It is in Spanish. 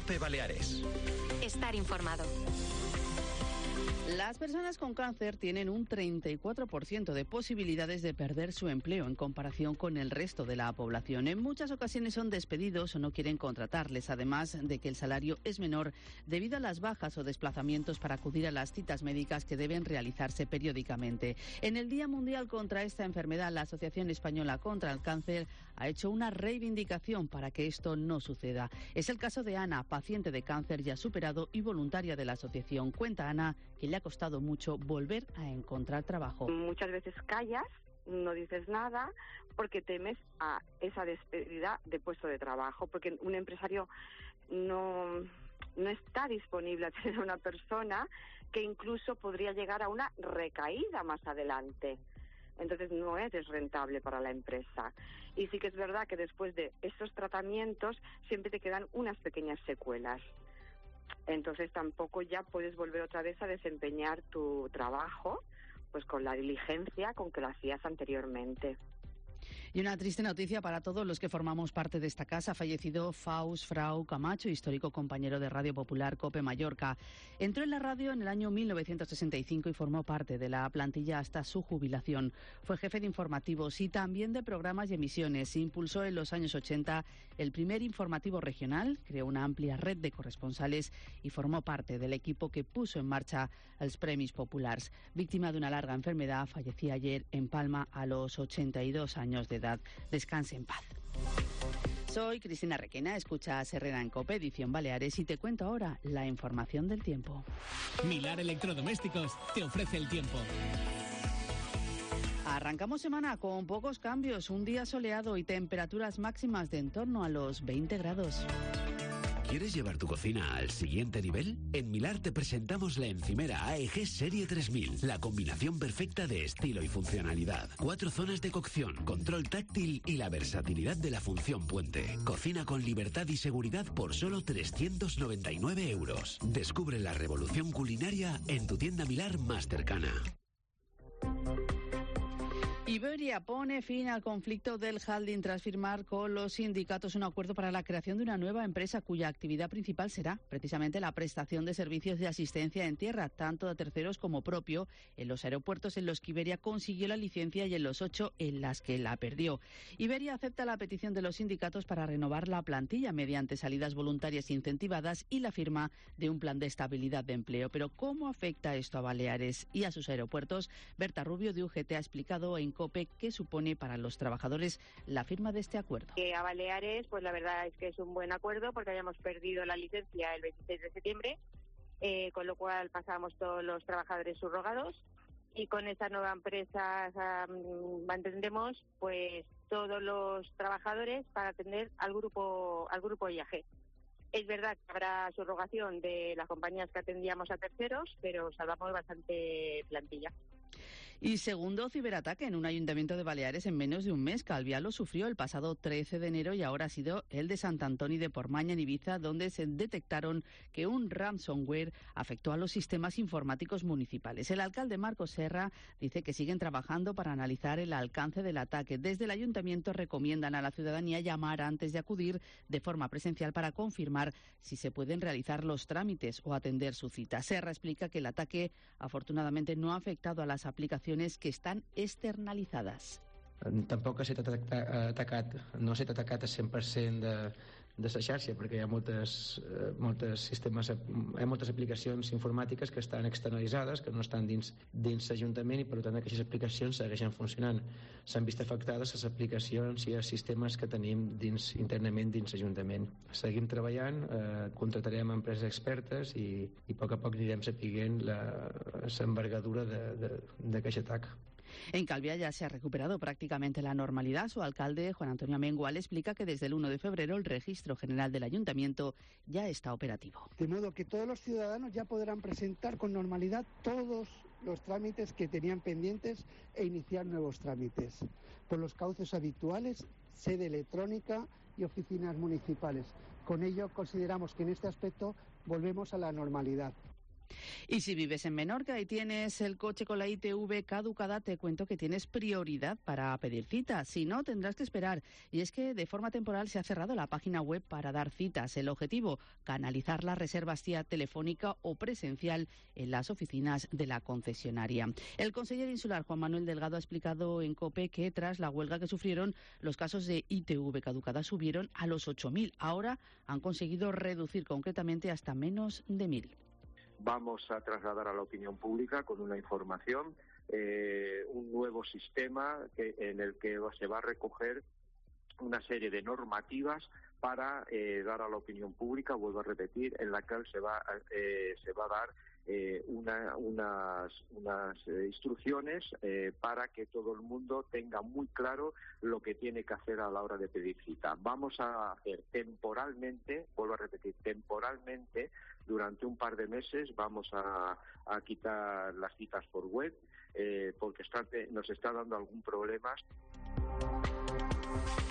COPE Baleares. Estar informado. Las personas con cáncer tienen un 34% de posibilidades de perder su empleo en comparación con el resto de la población. En muchas ocasiones son despedidos o no quieren contratarles, además de que el salario es menor debido a las bajas o desplazamientos para acudir a las citas médicas que deben realizarse periódicamente. En el Día Mundial contra esta enfermedad, la Asociación Española contra el Cáncer ha hecho una reivindicación para que esto no suceda. Es el caso de Ana, paciente de cáncer ya superado y voluntaria de la asociación. Cuenta Ana que le ha costado mucho volver a encontrar trabajo. Muchas veces callas, no dices nada, porque temes a esa despedida de puesto de trabajo, porque un empresario no está disponible a tener una persona que incluso podría llegar a una recaída más adelante. Entonces no es rentable para la empresa. Y sí que es verdad que después de estos tratamientos siempre te quedan unas pequeñas secuelas. Entonces tampoco ya puedes volver otra vez a desempeñar tu trabajo pues con la diligencia con que lo hacías anteriormente. Y una triste noticia para todos los que formamos parte de esta casa. Ha fallecido Faust Frau Camacho, histórico compañero de Radio Popular COPE Mallorca. Entró en la radio en el año 1965 y formó parte de la plantilla hasta su jubilación. Fue jefe de informativos y también de programas y emisiones. Impulsó en los años 80 el primer informativo regional, creó una amplia red de corresponsales y formó parte del equipo que puso en marcha los Premis Populars. Víctima de una larga enfermedad, fallecía ayer en Palma a los 82 años de edad. Descanse en paz. Soy Cristina Requena, escuchas Herrera en COPE, edición Baleares, y te cuento ahora la información del tiempo. Milar Electrodomésticos te ofrece el tiempo. Arrancamos semana con pocos cambios, un día soleado y temperaturas máximas de en torno a los 20 grados. ¿Quieres llevar tu cocina al siguiente nivel? En Milar te presentamos la encimera AEG Serie 3000, la combinación perfecta de estilo y funcionalidad. 4 zonas de cocción, control táctil y la versatilidad de la función puente. Cocina con libertad y seguridad por solo 399 euros. Descubre la revolución culinaria en tu tienda Milar más cercana. Iberia pone fin al conflicto del holding tras firmar con los sindicatos un acuerdo para la creación de una nueva empresa cuya actividad principal será precisamente la prestación de servicios de asistencia en tierra, tanto de terceros como propio, en los aeropuertos en los que Iberia consiguió la licencia y en los 8 en las que la perdió. Iberia acepta la petición de los sindicatos para renovar la plantilla mediante salidas voluntarias incentivadas y la firma de un plan de estabilidad de empleo. Pero ¿cómo afecta esto a Baleares y a sus aeropuertos? Berta Rubio de UGT ha explicado en COPE qué supone para los trabajadores la firma de este acuerdo. A Baleares, pues la verdad es que es un buen acuerdo porque habíamos perdido la licencia el 26 de septiembre, con lo cual pasamos todos los trabajadores subrogados y con esta nueva empresa mantendremos pues todos los trabajadores para atender al grupo IAG. Es verdad que habrá subrogación de las compañías que atendíamos a terceros, pero salvamos bastante plantilla. Y segundo ciberataque en un ayuntamiento de Baleares en menos de un mes. Calviá lo sufrió el pasado 13 de enero y ahora ha sido el de Sant Antoni de Portmany en Ibiza, donde se detectaron que un ransomware afectó a los sistemas informáticos municipales. El alcalde Marcos Serra dice que siguen trabajando para analizar el alcance del ataque. Desde el ayuntamiento recomiendan a la ciudadanía llamar antes de acudir de forma presencial para confirmar si se pueden realizar los trámites o atender su cita. Serra explica que el ataque afortunadamente no ha afectado a las aplicaciones que estan externalitzades. Tampoc no s'ha atacat a 100% de la xarxa, perquè hi ha moltes aplicacions informàtiques que estan externalitzades, que no estan dins l'Ajuntament i per tant aquestes aplicacions segueixen funcionant. S'han vist afectades les aplicacions i els sistemes que tenim internament dins l'Ajuntament. Seguim treballant, contratarem empreses expertes i a poc anirem sapiguent l'envergadura d'aquest atac. En Calviá ya se ha recuperado prácticamente la normalidad. Su alcalde, Juan Antonio Amengual, explica que desde el 1 de febrero el registro general del ayuntamiento ya está operativo. De modo que todos los ciudadanos ya podrán presentar con normalidad todos los trámites que tenían pendientes e iniciar nuevos trámites por los cauces habituales, sede electrónica y oficinas municipales. Con ello consideramos que en este aspecto volvemos a la normalidad. Y si vives en Menorca y tienes el coche con la ITV caducada, te cuento que tienes prioridad para pedir cita. Si no, tendrás que esperar. Y es que de forma temporal se ha cerrado la página web para dar citas. El objetivo, canalizar las reservas vía telefónica o presencial en las oficinas de la concesionaria. El consejero insular Juan Manuel Delgado ha explicado en COPE que tras la huelga que sufrieron, los casos de ITV caducada subieron a los 8.000. Ahora han conseguido reducir concretamente hasta menos de 1.000. Vamos a trasladar a la opinión pública con una información, un nuevo sistema en el que se va a recoger una serie de normativas para dar a la opinión pública, vuelvo a repetir, en la que se va a dar unas instrucciones para que todo el mundo tenga muy claro lo que tiene que hacer a la hora de pedir cita. Vamos a hacer temporalmente, vuelvo a repetir, temporalmente, durante un par de meses vamos a quitar las citas por web porque nos está dando algún problema.